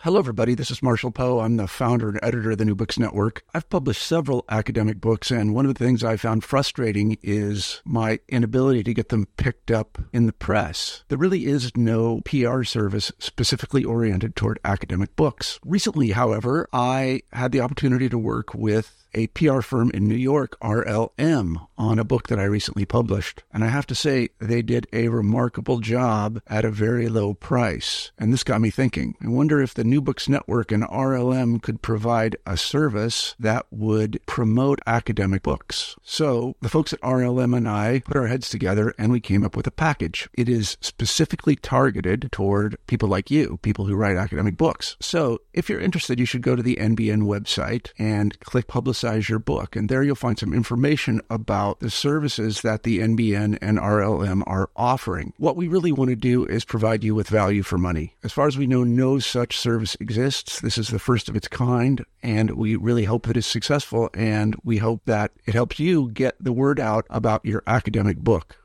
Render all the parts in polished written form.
Hello, everybody. This is Marshall Poe. I'm the founder and editor of the New Books Network. I've published several academic books, and one of the things I found frustrating is my inability to get them picked up in the press. There really is no PR service specifically oriented toward academic books. Recently, however, I had the opportunity to work with a PR firm in New York, RLM, on a book that I recently published. And I have to say, they did a remarkable job at a very low price. And this got me thinking. I wonder if the New Books Network and RLM could provide a service that would promote academic books. So the folks at RLM and I put our heads together and we came up with a package. It is specifically targeted toward people like you, people who write academic books. So if you're interested, you should go to the NBN website and click Publicize Your Book. And there you'll find some information about the services that the NBN and RLM are offering. What we really want to do is provide you with value for money. As far as we know, no such service exists. This is the first of its kind, and we really hope that it's successful, and we hope that it helps you get the word out about your academic book.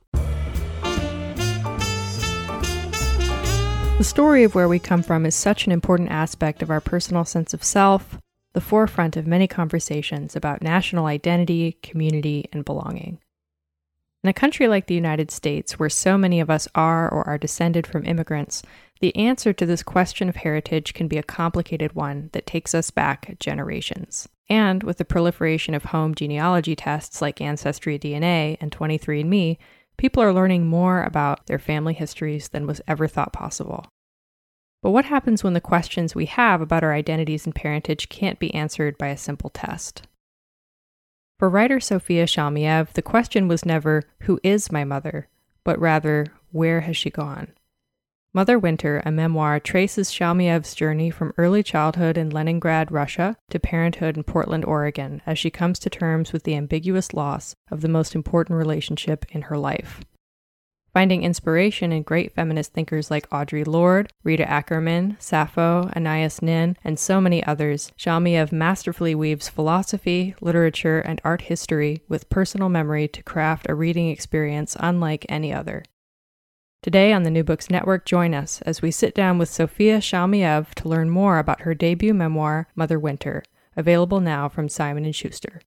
The story of where we come from is such an important aspect of our personal sense of self, the forefront of many conversations about national identity, community, and belonging. In a country like the United States, where so many of us are or are descended from immigrants, the answer to this question of heritage can be a complicated one that takes us back generations. And with the proliferation of home genealogy tests like Ancestry DNA and 23andMe, people are learning more about their family histories than was ever thought possible. But what happens when the questions we have about our identities and parentage can't be answered by a simple test? For writer Sofia Shalmiev, the question was never, who is my mother, but rather, where has she gone? Mother Winter, a memoir, traces Shalmiev's journey from early childhood in Leningrad, Russia, to parenthood in Portland, Oregon, as she comes to terms with the ambiguous loss of the most important relationship in her life. Finding inspiration in great feminist thinkers like Audre Lorde, Rita Ackerman, Sappho, Anais Nin, and so many others, Shalmiev masterfully weaves philosophy, literature, and art history with personal memory to craft a reading experience unlike any other. Today on the New Books Network, join us as we sit down with Sofia Shalmiev to learn more about her debut memoir, Mother Winter, available now from Simon & Schuster.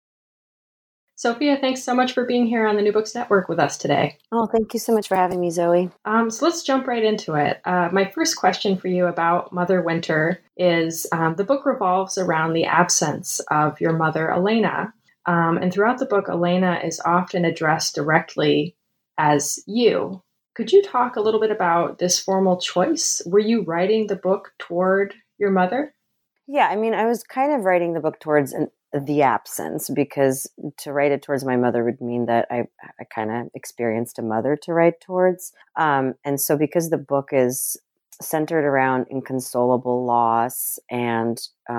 Sofia, thanks so much for being here on the New Books Network with us today. Oh, thank you so much for having me, Zoe. So let's jump right into it. My first question for you about Mother Winter is the book revolves around the absence of your mother, Elena. And throughout the book, Elena is often addressed directly as you. Could you talk a little bit about this formal choice? Were you writing the book toward your mother? Yeah, I mean, I was kind of writing the book towards the absence, because to write it towards my mother would mean that I kind of experienced a mother to write towards. And so because the book is centered around inconsolable loss and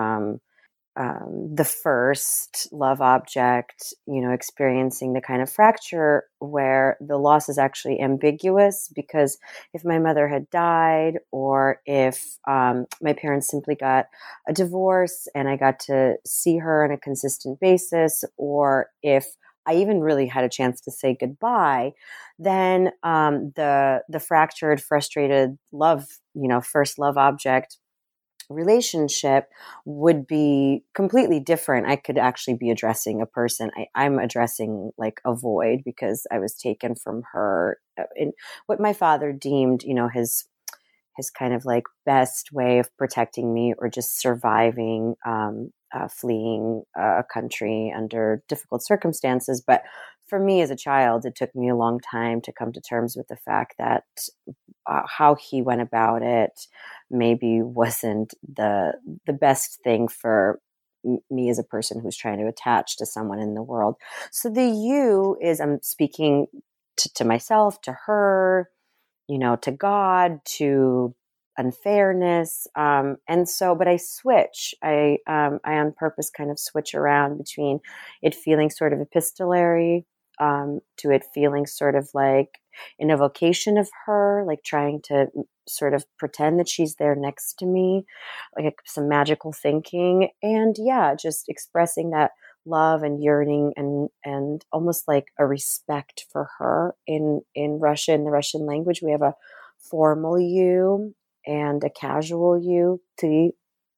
the first love object, experiencing the kind of fracture where the loss is actually ambiguous, because if my mother had died, or if my parents simply got a divorce and I got to see her on a consistent basis, or if I even really had a chance to say goodbye, then the fractured, frustrated love, first love object relationship would be completely different. I could actually be addressing a person. I'm addressing like a void, because I was taken from her in what my father deemed, his kind of like best way of protecting me, or just surviving, fleeing a country under difficult circumstances. But for me as a child, it took me a long time to come to terms with the fact that how he went about it maybe wasn't the best thing for me as a person who's trying to attach to someone in the world. So the you is, I'm speaking to myself, to her, to God, to unfairness. And so, but I switch, I on purpose kind of switch around between it feeling sort of epistolary, to it feeling sort of like an evocation of her, like trying to sort of pretend that she's there next to me, like some magical thinking. And yeah, just expressing that love and yearning and almost like a respect for her. In Russia, in the Russian language, we have a formal you and a casual you, ty,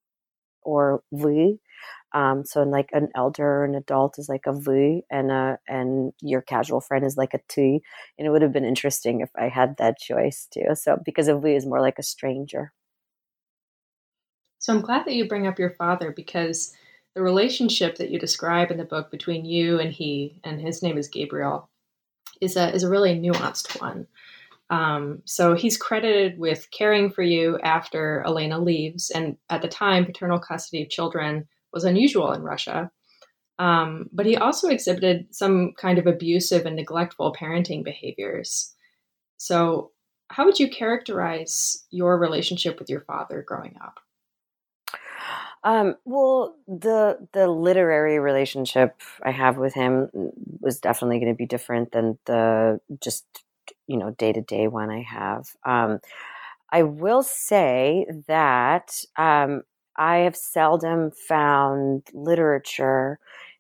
or вы. So like an elder, an adult is like a вы, and your casual friend is like a ты. And it would have been interesting if I had that choice too. So because a вы is more like a stranger. So I'm glad that you bring up your father, because the relationship that you describe in the book between you and he, and his name is Gabriel, is a really nuanced one. So he's credited with caring for you after Elena leaves, and at the time, paternal custody of children was unusual in Russia. But he also exhibited some kind of abusive and neglectful parenting behaviors. So, how would you characterize your relationship with your father growing up? Well, the literary relationship I have with him was definitely going to be different than the just day-to-day one I have. I will say that I have seldom found literature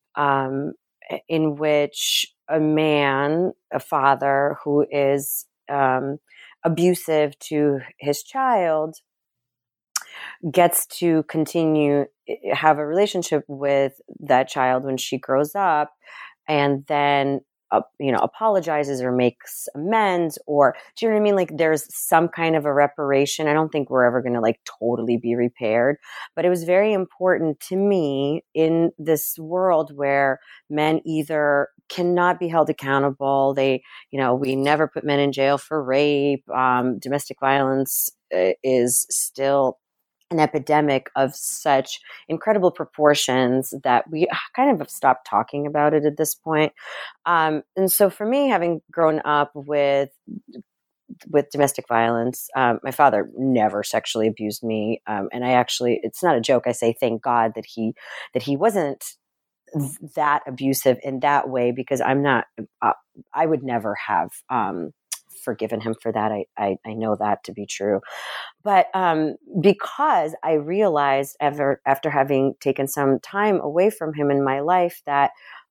in which a father who is abusive to his child gets to have a relationship with that child when she grows up, and then apologizes or makes amends, or do you know what I mean? Like there's some kind of a reparation. I don't think we're ever going to like totally be repaired, but it was very important to me in this world where men either cannot be held accountable. We never put men in jail for rape. Domestic violence is still an epidemic of such incredible proportions that we kind of have stopped talking about it at this point. And so for me, having grown up with domestic violence, my father never sexually abused me. And it's not a joke. I say, thank God that he wasn't that abusive in that way, because I would never have, forgiven him for that. I know that to be true. But because I realized after having taken some time away from him in my life that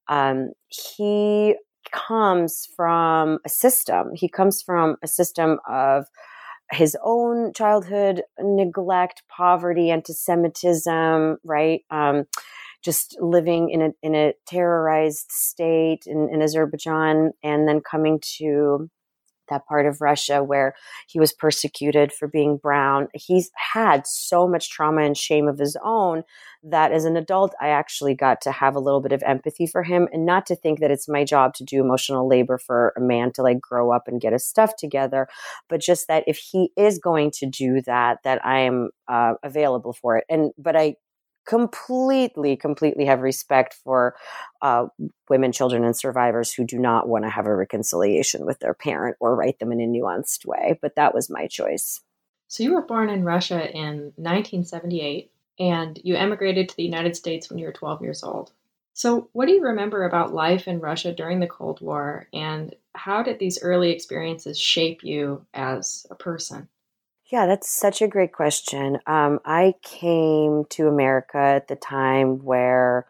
he comes from a system. He comes from a system of his own childhood neglect, poverty, anti-Semitism, right? Just living in a terrorized state in Azerbaijan, and then coming to that part of Russia where he was persecuted for being brown. He's had so much trauma and shame of his own that as an adult, I actually got to have a little bit of empathy for him, and not to think that it's my job to do emotional labor for a man to like grow up and get his stuff together, but just that if he is going to do that I am available for it. But I completely have respect for women, children, and survivors who do not want to have a reconciliation with their parent or write them in a nuanced way. But that was my choice. So you were born in Russia in 1978, and you emigrated to the United States when you were 12 years old. So what do you remember about life in Russia during the Cold War, and how did these early experiences shape you as a person? Yeah, that's such a great question. I came to America at the time where,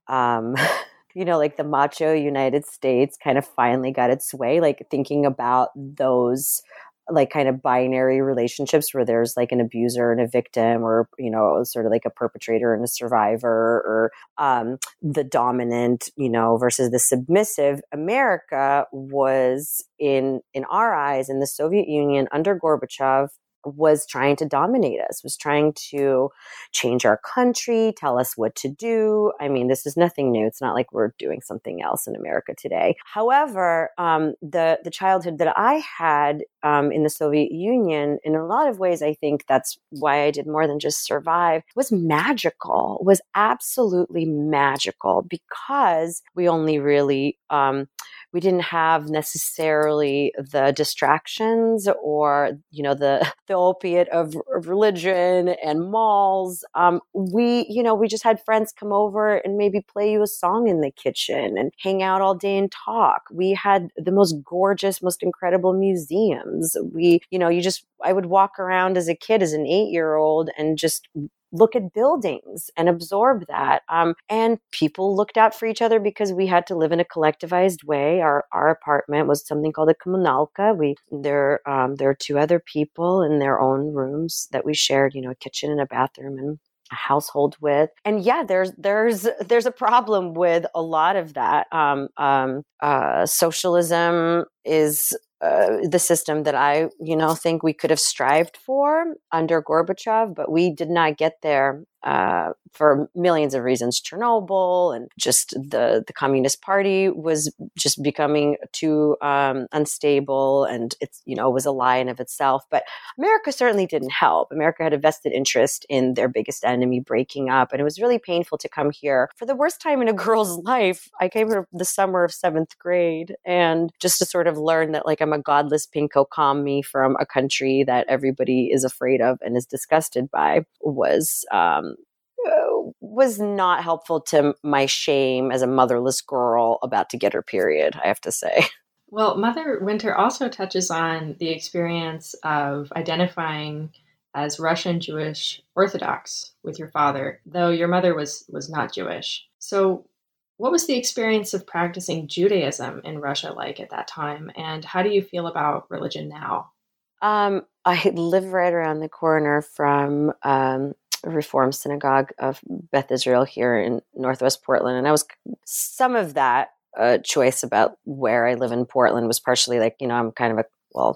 like the macho United States kind of finally got its way, like thinking about those like kind of binary relationships where there's like an abuser and a victim, or, sort of like a perpetrator and a survivor, or the dominant, versus the submissive. America was in our eyes, in the Soviet Union under Gorbachev, was trying to dominate us, was trying to change our country, tell us what to do. I mean, this is nothing new. It's not like we're doing something else in America today. However, the childhood that I had in the Soviet Union, in a lot of ways, I think that's why I did more than just survive, was magical, was absolutely magical, because we only really we didn't have necessarily the distractions or, the opiate of religion and malls. We just had friends come over and maybe play you a song in the kitchen and hang out all day and talk. We had the most gorgeous, most incredible museums. I would walk around as a kid, as an 8-year-old, and just look at buildings and absorb that. And people looked out for each other because we had to live in a collectivized way. Our apartment was something called a kommunalka. There are 2 other people in their own rooms that we shared, a kitchen and a bathroom. And household with. And yeah, there's a problem with a lot of that. Socialism is the system that I, think we could have strived for under Gorbachev, but we did not get there for millions of reasons. Chernobyl and just the Communist Party was just becoming too unstable, and it's, was a lie in of itself. But America certainly didn't help. America had a vested interest in their biggest enemy breaking up, and it was really painful to come here for the worst time in a girl's life. I came here the summer of 7th grade, and just to sort of learn that, like, I'm a godless pinko commie from a country that everybody is afraid of and is disgusted by was not helpful to my shame as a motherless girl about to get her period, I have to say. Well, Mother Winter also touches on the experience of identifying as Russian Jewish Orthodox with your father, though your mother was not Jewish. So what was the experience of practicing Judaism in Russia like at that time, and how do you feel about religion now? I live right around the corner from Reform Synagogue of Beth Israel here in Northwest Portland. And some of that choice about where I live in Portland was partially like, I'm kind of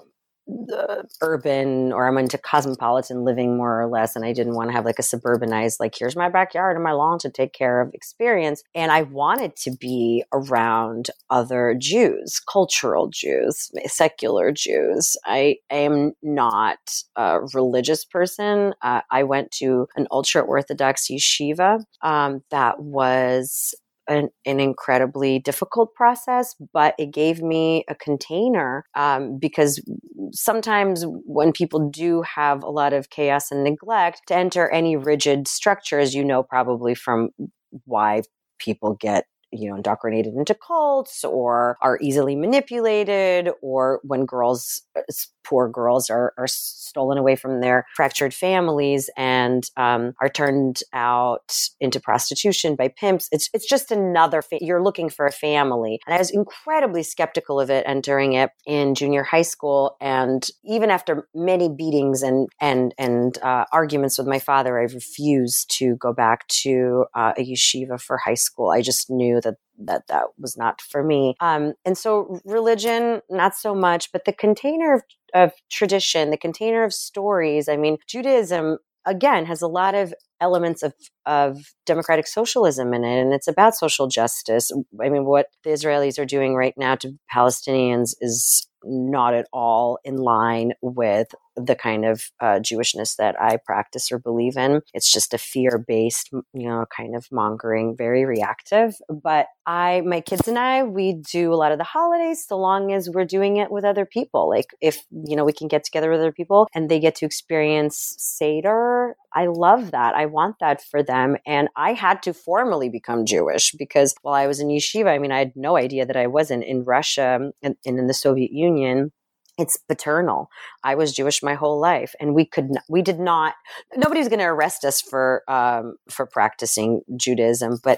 urban, or I'm into cosmopolitan living more or less. And I didn't want to have like a suburbanized, like, here's my backyard and my lawn to take care of experience. And I wanted to be around other Jews, cultural Jews, secular Jews. I am not a religious person. I went to an ultra Orthodox yeshiva that was an incredibly difficult process, but it gave me a container because sometimes when people do have a lot of chaos and neglect, to enter any rigid structure, as you know, probably from why people get indoctrinated into cults or are easily manipulated, or when poor girls are stolen away from their fractured families and are turned out into prostitution by pimps. It's just another you're looking for a family. And I was incredibly skeptical of it entering it in junior high school. And even after many beatings and arguments with my father, I refused to go back to a yeshiva for high school. I just knew that was not for me. And so religion, not so much, but the container of tradition, the container of stories. I mean, Judaism, again, has a lot of elements of democratic socialism in it, and it's about social justice. I mean, what the Israelis are doing right now to Palestinians is not at all in line with the kind of Jewishness that I practice or believe in. It's just a fear-based, kind of mongering, very reactive. But my kids and I, we do a lot of the holidays so long as we're doing it with other people. Like if, we can get together with other people and they get to experience Seder, I love that. I want that for them. And I had to formally become Jewish because while I was in yeshiva, I had no idea that I wasn't. In Russia and in the Soviet Union, it's paternal. I was Jewish my whole life, and nobody's going to arrest us for practicing Judaism, but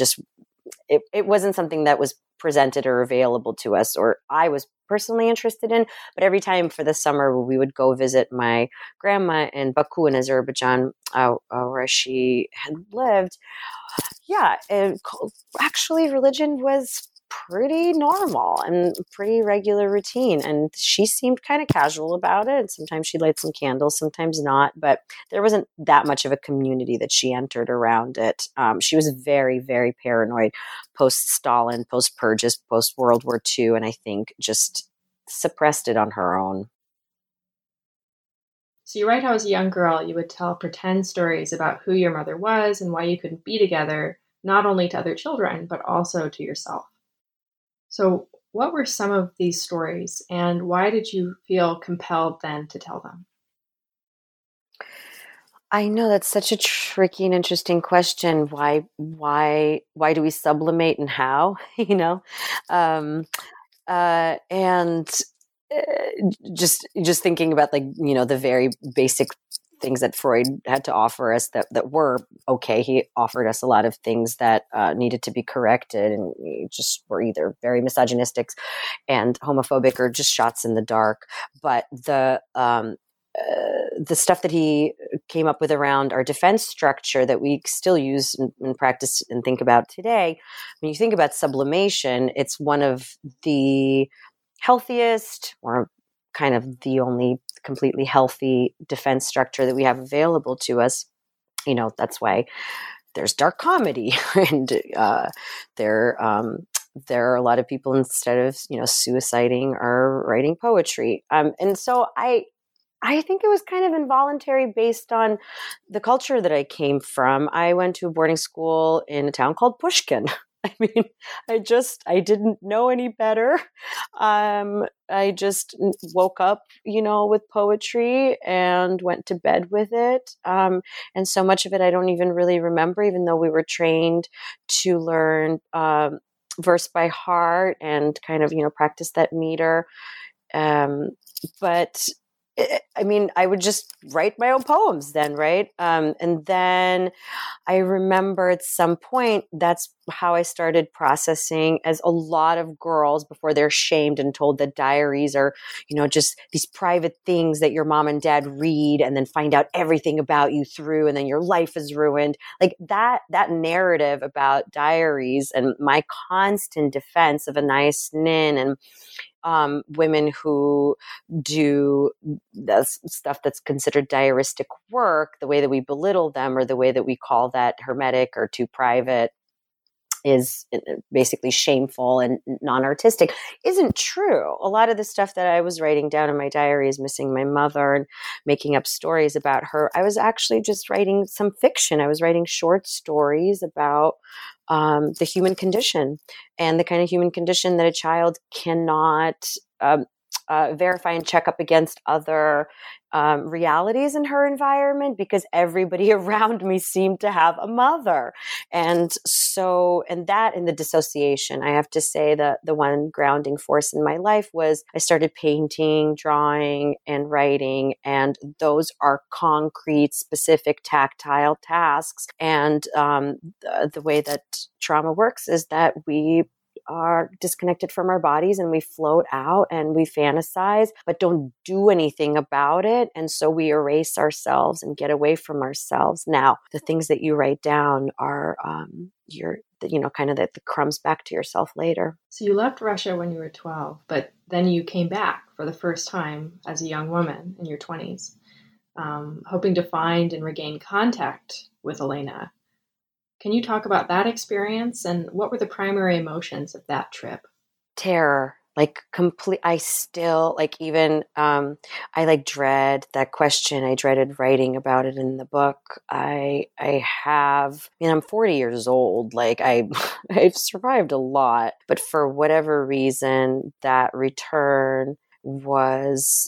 it wasn't something that was presented or available to us, or I was personally interested in. But every time for the summer, we would go visit my grandma in Baku in Azerbaijan, where she had lived. Yeah, actually, religion was pretty normal and pretty regular routine. And she seemed kind of casual about it. Sometimes she'd light some candles, sometimes not. But there wasn't that much of a community that she entered around it. She was very, very paranoid post-Stalin, post-purges, post-World War II, and I think just suppressed it on her own. So you write how as a young girl, you would tell pretend stories about who your mother was and why you couldn't be together, not only to other children, but also to yourself. So what were some of these stories, and why did you feel compelled then to tell them? I know that's such a tricky and interesting question. Why do we sublimate and how? And just thinking about the very basic things that Freud had to offer us that were okay. He offered us a lot of things that needed to be corrected, and we just were either very misogynistic and homophobic or just shots in the dark. But the stuff that he came up with around our defense structure that we still use and practice and think about today. When you think about sublimation, it's one of the healthiest, or kind of the only completely healthy defense structure that we have available to us. That's why there's dark comedy, and there are a lot of people, instead of suiciding, are writing poetry. And so I think it was kind of involuntary based on the culture that I came from. I went to a boarding school in a town called Pushkin. I mean, I didn't know any better. I just woke up, with poetry and went to bed with it. And so much of it I don't even really remember, even though we were trained to learn verse by heart and kind of, practice that meter. But I would just write my own poems then, right? And then I remember at some point, that's how I started processing, as a lot of girls, before they're shamed and told that diaries are, just these private things that your mom and dad read and then find out everything about you through, and then your life is ruined. Like that narrative about diaries, and my constant defense of Anais Nin and women who do the stuff that's considered diaristic work, the way that we belittle them, or the way that we call that hermetic or too private, is basically shameful and non-artistic, isn't true. A lot of the stuff that I was writing down in my diary is missing my mother and making up stories about her. I was actually just writing some fiction. I was writing short stories about the human condition, and the kind of human condition that a child cannot verify and check up against other realities in her environment, because everybody around me seemed to have a mother. And that in the dissociation, I have to say that the one grounding force in my life was I started painting, drawing, and writing. And those are concrete, specific, tactile tasks. And the way that trauma works is that we are disconnected from our bodies, and we float out and we fantasize, but don't do anything about it. And so we erase ourselves and get away from ourselves. Now, the things that you write down are kind of the crumbs back to yourself later. So you left Russia when you were 12, but then you came back for the first time as a young woman in your 20s, hoping to find and regain contact with Elena. Can you talk about that experience, and what were the primary emotions of that trip? Terror, I still even, I dread that question. I dreaded writing about it in the book. I'm 40 years old. I've survived a lot, but for whatever reason, that return was,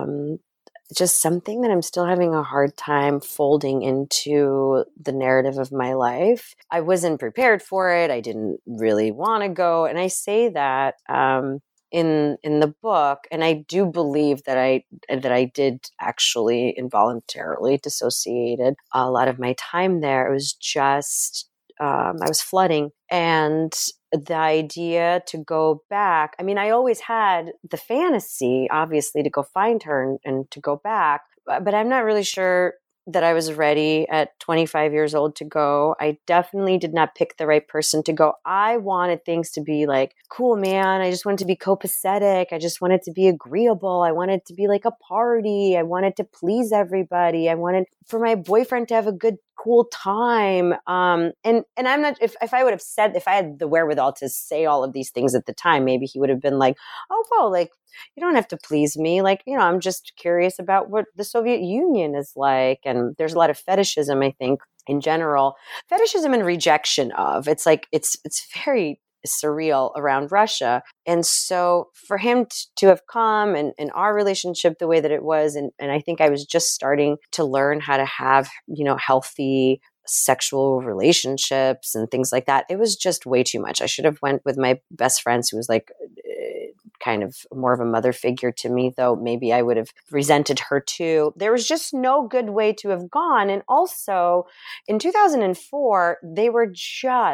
just something that I'm still having a hard time folding into the narrative of my life. I wasn't prepared for it. I didn't really want to go. And I say that in the book, and I do believe that I did actually involuntarily dissociated a lot of my time there. It was just I was flooding, and the idea to go back. I always had the fantasy, obviously, to go find her and to go back, but I'm not really sure that I was ready at 25 years old to go. I definitely did not pick the right person to go. I wanted things to be cool, man. I just wanted to be copacetic. I just wanted to be agreeable. I wanted to be a party. I wanted to please everybody. I wanted for my boyfriend to have a good, cool time. And I'm not, if I would have said, if I had the wherewithal to say all of these things at the time, maybe he would have been oh, well, you don't have to please me. I'm just curious about what the Soviet Union is like. And there's a lot of fetishism, I think, in general. Fetishism and rejection of. It's very surreal around Russia. And so for him to have come and our relationship the way that it was, and I think I was just starting to learn how to have, healthy sexual relationships and things like that. It was just way too much. I should have went with my best friends, who was kind of more of a mother figure to me, though maybe I would have resented her too. There was just no good way to have gone. And also in 2004, they were just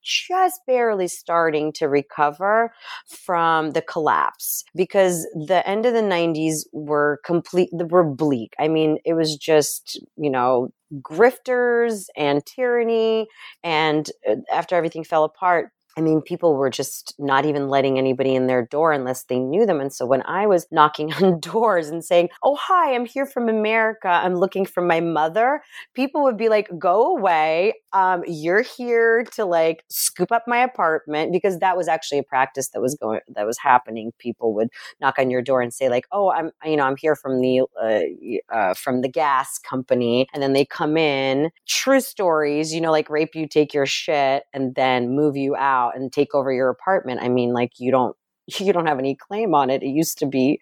just barely starting to recover from the collapse, because the end of the 90s were bleak. I mean, it was just, grifters and tyranny. And after everything fell apart, I mean, people were just not even letting anybody in their door unless they knew them. And so when I was knocking on doors and saying, "Oh, hi, I'm here from America, I'm looking for my mother," people would be like, "Go away. You're here to like scoop up my apartment," because that was actually a practice that was happening. People would knock on your door and say like, "Oh, I'm here from the gas company," and then they come in, true stories, like rape you, take your shit, and then move you out and take over your apartment. I mean, like you don't have any claim on it. It used to be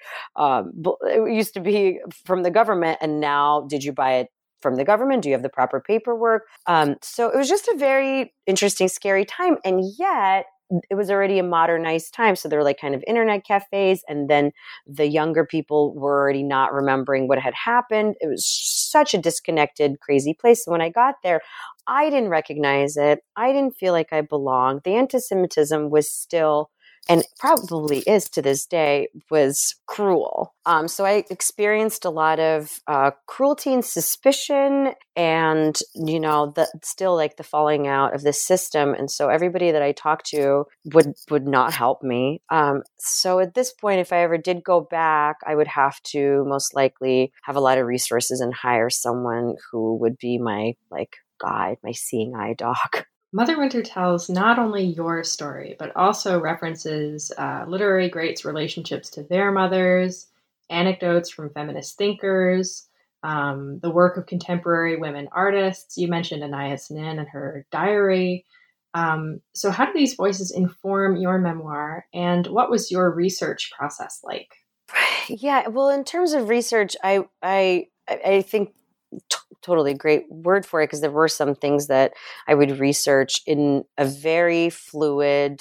from the government, and now did you buy it from the government? Do you have the proper paperwork? So it was just a very interesting, scary time, and yet it was already a modernized time. So there were like kind of internet cafes, and then the younger people were already not remembering what had happened. It was such a disconnected, crazy place. So when I got there, I didn't recognize it. I didn't feel like I belonged. The anti-Semitism was still, and probably is to this day, was cruel. So I experienced a lot of cruelty and suspicion, and still like the falling out of the system. And so everybody that I talked to would not help me. So at this point, if I ever did go back, I would have to most likely have a lot of resources and hire someone who would be my guide, my seeing eye dog. Mother Winter tells not only your story, but also references literary greats' relationships to their mothers, anecdotes from feminist thinkers, the work of contemporary women artists. You mentioned Anais Nin and her diary. So how do these voices inform your memoir, and what was your research process like? Yeah, well, in terms of research, I think totally great word for it, because there were some things that I would research in a very fluid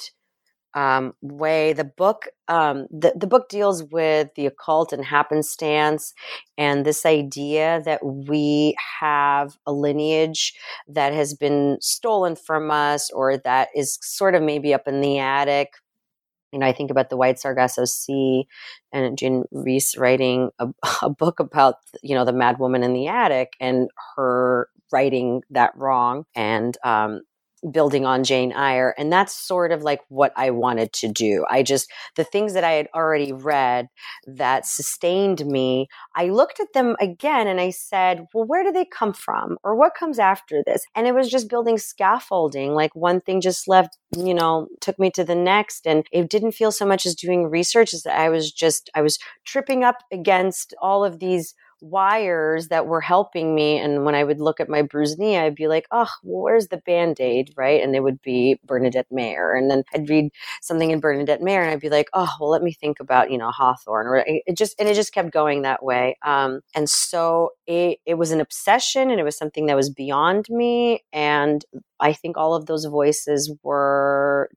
way. The book deals with the occult and happenstance, and this idea that we have a lineage that has been stolen from us, or that is sort of maybe up in the attic. I think about the White Sargasso Sea and Jean Rhys writing a book about, the mad woman in the attic, and her righting that wrong and building on Jane Eyre. And that's sort of like what I wanted to do. The things that I had already read that sustained me, I looked at them again and I said, well, where do they come from? Or what comes after this? And it was just building scaffolding. Like one thing just left, took me to the next. And it didn't feel so much as doing research as that I was tripping up against all of these wires that were helping me. And when I would look at my bruised knee, I'd be like, oh, well, where's the Band-Aid, right? And it would be Bernadette Mayer. And then I'd read something in Bernadette Mayer and I'd be like, oh, well, let me think about, Hawthorne. Or it just kept going that way. And so it was an obsession, and it was something that was beyond me. And I think all of those voices were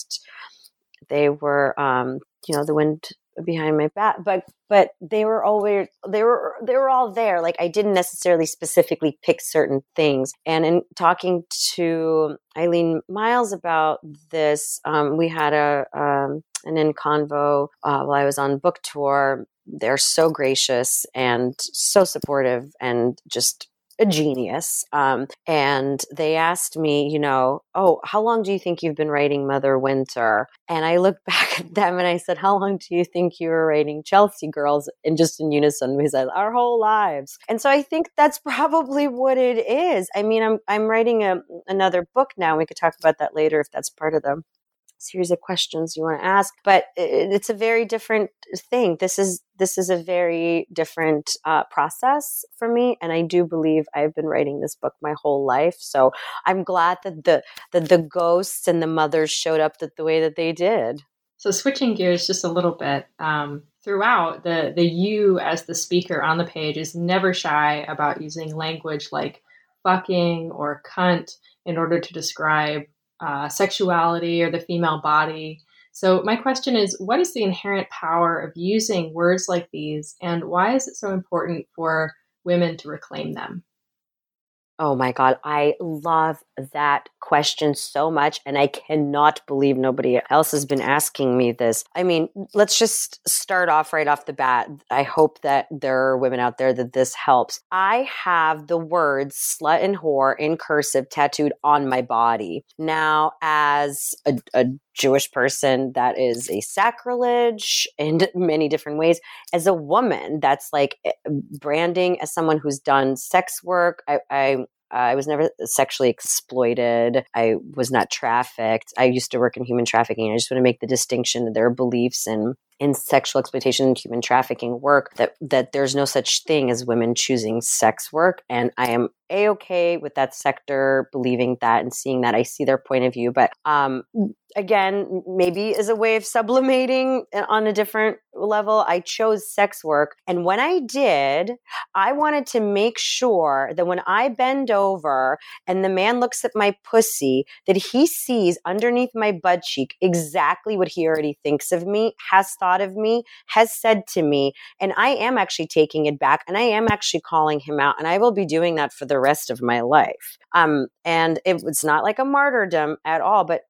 they were, the wind behind my back, but they were all there. Like I didn't necessarily specifically pick certain things. And in talking to Eileen Miles about this, we had an in convo while I was on book tour. They're so gracious and so supportive and just a genius. And they asked me, oh, how long do you think you've been writing Mother Winter? And I looked back at them and I said, how long do you think you were writing Chelsea Girls? And just in unison, we said, our whole lives. And so I think that's probably what it is. I mean, I'm writing another book now. We could talk about that later if that's part of the series of questions you want to ask, but it's a very different thing. This is a very different process for me, and I do believe I've been writing this book my whole life. So I'm glad that the ghosts and the mothers showed up the way that they did. So switching gears just a little bit, throughout the you as the speaker on the page is never shy about using language like fucking or cunt in order to describe sexuality or the female body. So my question is, what is the inherent power of using words like these, and why is it so important for women to reclaim them? Oh my God. I love that question so much. And I cannot believe nobody else has been asking me this. I mean, let's just start off right off the bat. I hope that there are women out there that this helps. I have the words slut and whore in cursive tattooed on my body. Now, as a Jewish person, that is a sacrilege in many different ways. As a woman, that's like branding as someone who's done sex work. I was never sexually exploited. I was not trafficked. I used to work in human trafficking. I just want to make the distinction that there are beliefs in sexual exploitation and human trafficking work that there's no such thing as women choosing sex work. And I am A-okay with that sector believing that and seeing that. I see their point of view. But again, maybe as a way of sublimating on a different level, I chose sex work. And when I did, I wanted to make sure that when I bend over and the man looks at my pussy, that he sees underneath my butt cheek exactly what he already thinks of me, has thought of me, has said to me. And I am actually taking it back, and I am actually calling him out, and I will be doing that for the rest of my life. And it's not like a martyrdom at all, but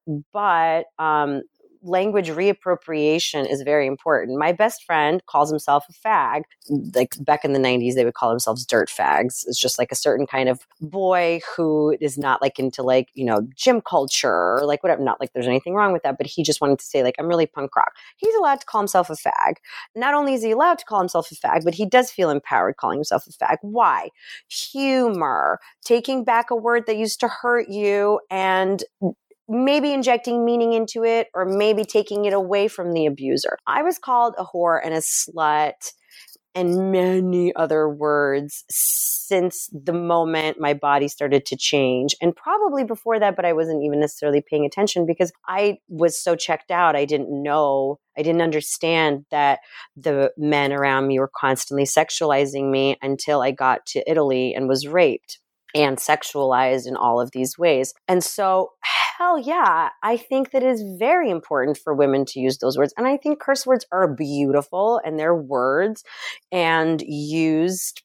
language reappropriation is very important. My best friend calls himself a fag. Like back in the 90s, they would call themselves dirt fags. It's just like a certain kind of boy who is not like into like, gym culture or like whatever. Not like there's anything wrong with that, but he just wanted to say like, I'm really punk rock. He's allowed to call himself a fag. Not only is he allowed to call himself a fag, but he does feel empowered calling himself a fag. Why? Humor, taking back a word that used to hurt you and maybe injecting meaning into it, or maybe taking it away from the abuser. I was called a whore and a slut and many other words since the moment my body started to change. And probably before that, but I wasn't even necessarily paying attention because I was so checked out. I didn't understand that the men around me were constantly sexualizing me until I got to Italy and was raped and sexualized in all of these ways. And so, hell yeah, I think that it is very important for women to use those words. And I think curse words are beautiful and they're words, and used,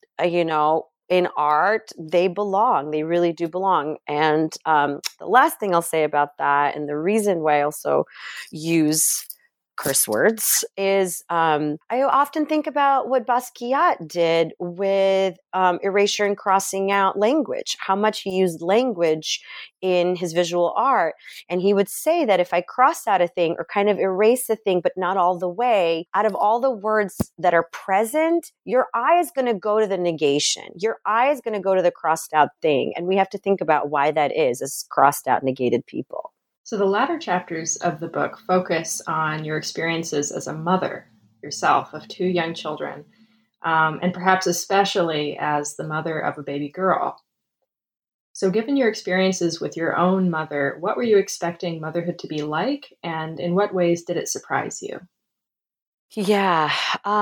in art, they belong. They really do belong. And the last thing I'll say about that, and the reason why I also use curse words is I often think about what Basquiat did with erasure and crossing out language, how much he used language in his visual art. And he would say that if I cross out a thing or kind of erase a thing, but not all the way, out of all the words that are present, your eye is going to go to the negation. Your eye is going to go to the crossed out thing. And we have to think about why that is as crossed out, negated people. So the latter chapters of the book focus on your experiences as a mother yourself of two young children, and perhaps especially as the mother of a baby girl. So given your experiences with your own mother, what were you expecting motherhood to be like, and in what ways did it surprise you? Yeah,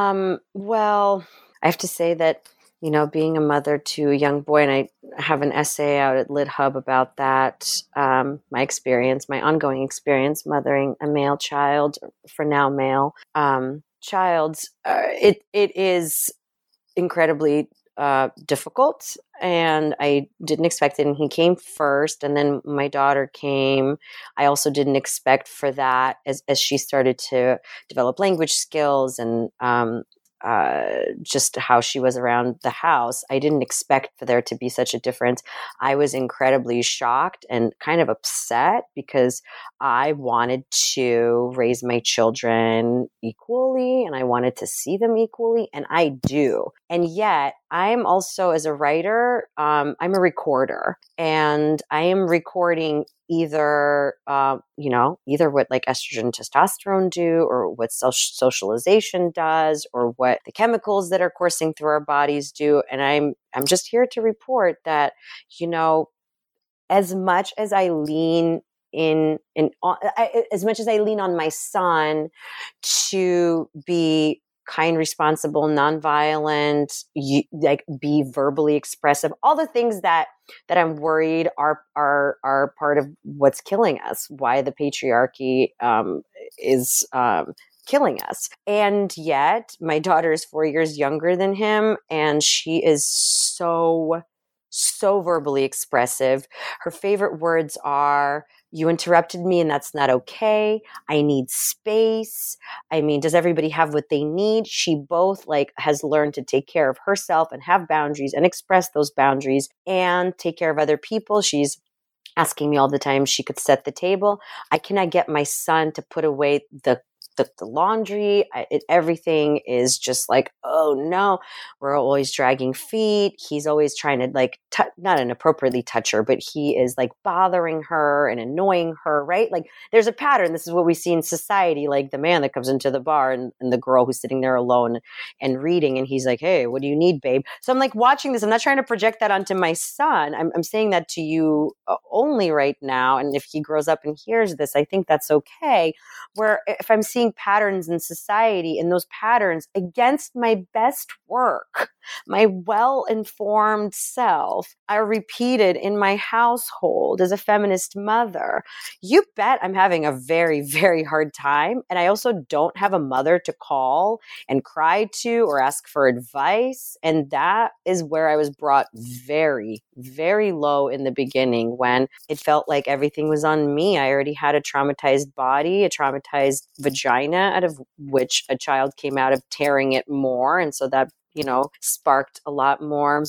well, I have to say that being a mother to a young boy, and I have an essay out at LitHub about that, my ongoing experience mothering a male child, for now male, child, it is incredibly difficult, and I didn't expect it, and he came first, and then my daughter came. I also didn't expect for that as she started to develop language skills and just how she was around the house. I didn't expect for there to be such a difference. I was incredibly shocked and kind of upset because I wanted to raise my children equally and I wanted to see them equally, and I do. And yet I'm also, as a writer, I'm a recorder, and I am recording either what like estrogen and testosterone do, or what socialization does, or what the chemicals that are coursing through our bodies do. And I'm just here to report that, as much as I lean as much as I lean on my son to be kind, responsible, nonviolent, be verbally expressive, all the things that I'm worried are part of what's killing us, why the patriarchy is killing us. And yet my daughter is 4 years younger than him, and she is so so verbally expressive. Her favorite words are, "You interrupted me and that's not okay. I need space." I mean, does everybody have what they need? She both has learned to take care of herself and have boundaries and express those boundaries and take care of other people. She's asking me all the time she could set the table. I cannot get my son to put away the laundry. Everything is just like, oh no, we're always dragging feet. He's always trying to not inappropriately touch her, but he is bothering her and annoying her, right? There's a pattern. This is what we see in society, like the man that comes into the bar and the girl who's sitting there alone and reading, and he's like, "Hey, what do you need, babe?" So I'm watching this. I'm not trying to project that onto my son. I'm saying that to you only right now. And if he grows up and hears this, I think that's okay. Where if I'm seeing patterns in society, and those patterns against my best work, my well-informed self, are repeated in my household as a feminist mother, you bet I'm having a very, very hard time. And I also don't have a mother to call and cry to or ask for advice. And that is where I was brought very, very low in the beginning, when it felt like everything was on me. I already had a traumatized body, a traumatized vagina, out of which a child came out of tearing it more. And so that, sparked a lot more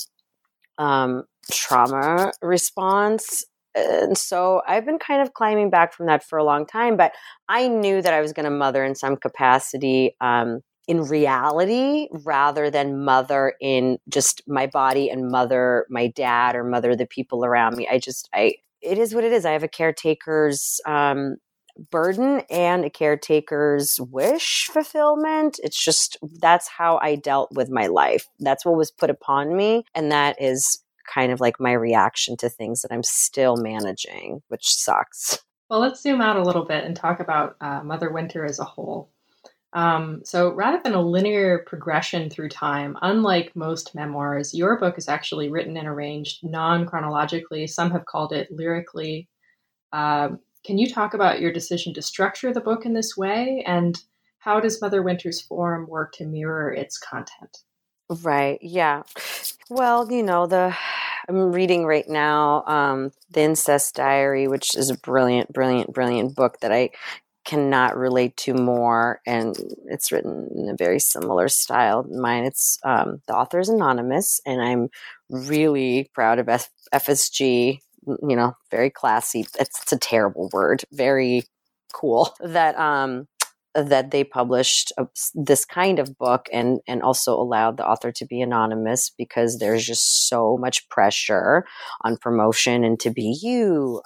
trauma response. And so I've been kind of climbing back from that for a long time, but I knew that I was going to mother in some capacity, in reality, rather than mother in just my body and mother my dad or mother the people around me. It is what it is. I have a caretaker's burden and a caretaker's wish fulfillment. It's just, that's how I dealt with my life. That's what was put upon me. And that is kind of my reaction to things that I'm still managing, which sucks. Well, let's zoom out a little bit and talk about Mother Winter as a whole. So rather than a linear progression through time, unlike most memoirs, your book is actually written and arranged non-chronologically. Some have called it lyrically. Can you talk about your decision to structure the book in this way? And how does Mother Winter's form work to mirror its content? Right. Yeah. Well, I'm reading right now, The Incest Diary, which is a brilliant, brilliant, brilliant book that I cannot relate to more. And it's written in a very similar style than mine. It's, the author is anonymous, and I'm really proud of FSG, very classy. It's a terrible word. Very cool that they published this kind of book and also allowed the author to be anonymous, because there's just so much pressure on promotion and to be you.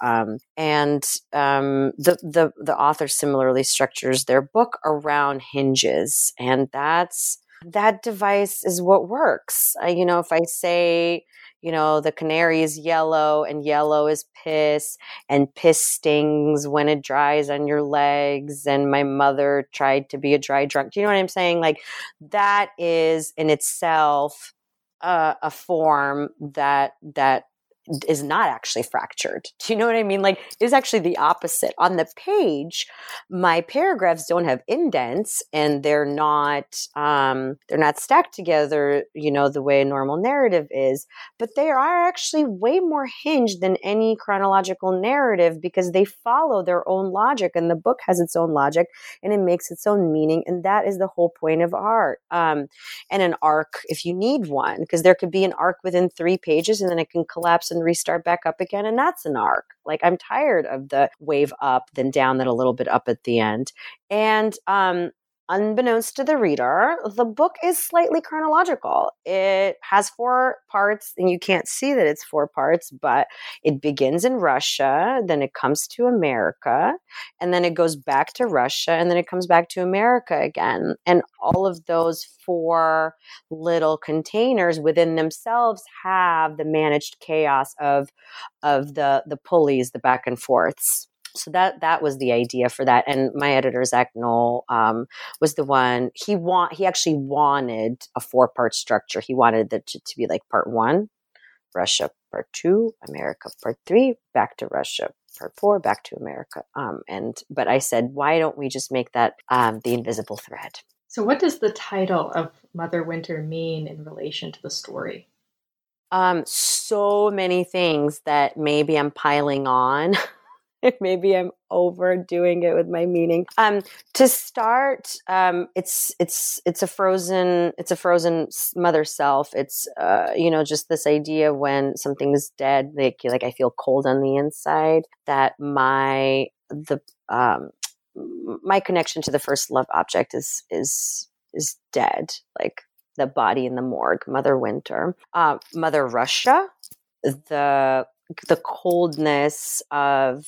The author similarly structures their book around hinges, and that device is what works. If I say, the canary is yellow and yellow is piss, and piss stings when it dries on your legs, and my mother tried to be a dry drunk. Do you know what I'm saying? That is in itself a form that is not actually fractured. Do you know what I mean? It's actually the opposite. On the page, my paragraphs don't have indents, and they're not stacked together, the way a normal narrative is, but they are actually way more hinged than any chronological narrative, because they follow their own logic, and the book has its own logic, and it makes its own meaning. And that is the whole point of art. And an arc, if you need one, because there could be an arc within 3 pages, and then it can collapse and restart back up again, and that's an arc. I'm tired of the wave up, then down, then a little bit up at the end. And unbeknownst to the reader, the book is slightly chronological. It has 4 parts, and you can't see that it's 4 parts, but it begins in Russia, then it comes to America, and then it goes back to Russia, and then it comes back to America again. And all of those 4 little containers within themselves have the managed chaos of the pulleys, the back and forths. So that was the idea for that. And my editor, Zach Knoll, was the one, he actually wanted a 4-part structure. He wanted it to be part 1, Russia, part 2, America, part 3, back to Russia, part 4, back to America. But I said, why don't we just make that the invisible thread? So what does the title of Mother Winter mean in relation to the story? So many things that maybe I'm piling on. Maybe I'm overdoing it with my meaning. To start, it's a frozen mother self. It's just this idea when something is dead, like I feel cold on the inside. That my connection to the first love object is dead, like the body in the morgue. Mother Winter, Mother Russia, the coldness of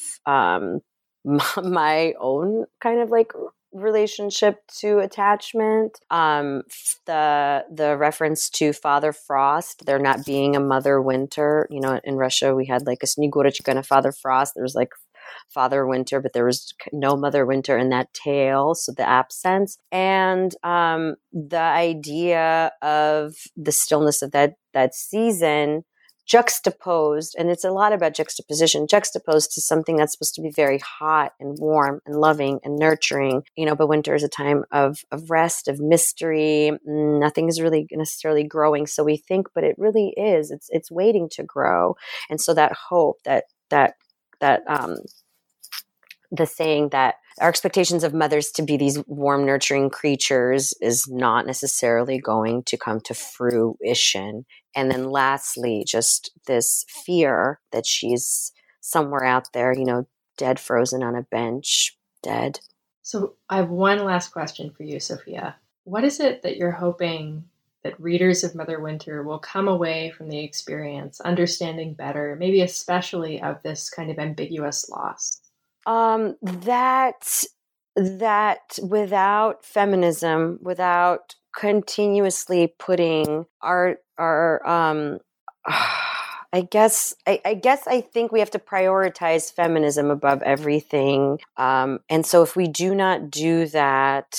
my own kind of like relationship to attachment. The reference to Father Frost, there not being a Mother Winter. In Russia we had like a Snegurочка and a Father Frost. There was like Father Winter, but there was no Mother Winter in that tale. So the absence and the idea of the stillness of that season juxtaposed, and it's a lot about juxtaposition, juxtaposed to something that's supposed to be very hot and warm and loving and nurturing, but winter is a time of rest, of mystery. Nothing is really necessarily growing. So we think, but it really is, it's waiting to grow. And so that hope, that the saying that our expectations of mothers to be these warm, nurturing creatures is not necessarily going to come to fruition. And then lastly, just this fear that she's somewhere out there, dead, frozen on a bench, dead. So I have one last question for you, Sophia. What is it that you're hoping that readers of Mother Winter will come away from the experience understanding better, maybe especially of this kind of ambiguous loss? That without feminism, without continuously putting our I think we have to prioritize feminism above everything. And so if we do not do that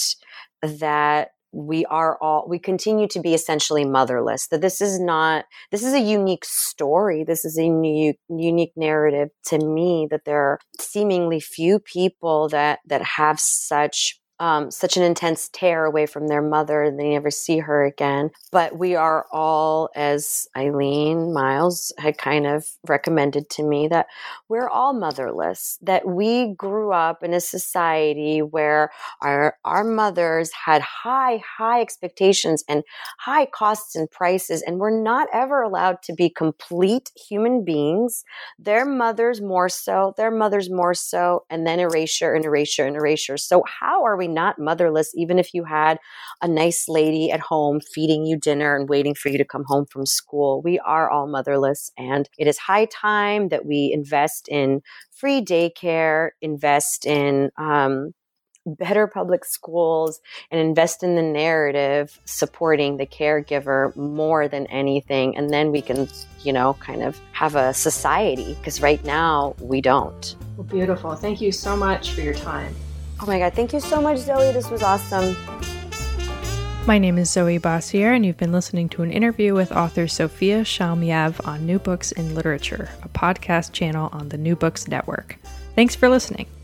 we continue to be essentially motherless. That this is a unique story. This is a unique narrative to me, that there are seemingly few people that have such an intense tear away from their mother and they never see her again. But we are all, as Eileen Myles had kind of recommended to me, that we're all motherless, that we grew up in a society where our mothers had high expectations and high costs and prices, and we're not ever allowed to be complete human beings. Their mothers more so, and then erasure. So how are we not motherless, even if you had a nice lady at home feeding you dinner and waiting for you to come home from school? We are all motherless, and it is high time that we invest in free daycare, invest in better public schools, and invest in the narrative supporting the caregiver more than anything. And then we can, kind of have a society, because right now we don't. Well, beautiful. Thank you so much for your time. Oh my God. Thank you so much, Zoe. This was awesome. My name is Zoe Bossier, and you've been listening to an interview with author Sophia Shalmiev on New Books in Literature, a podcast channel on the New Books Network. Thanks for listening.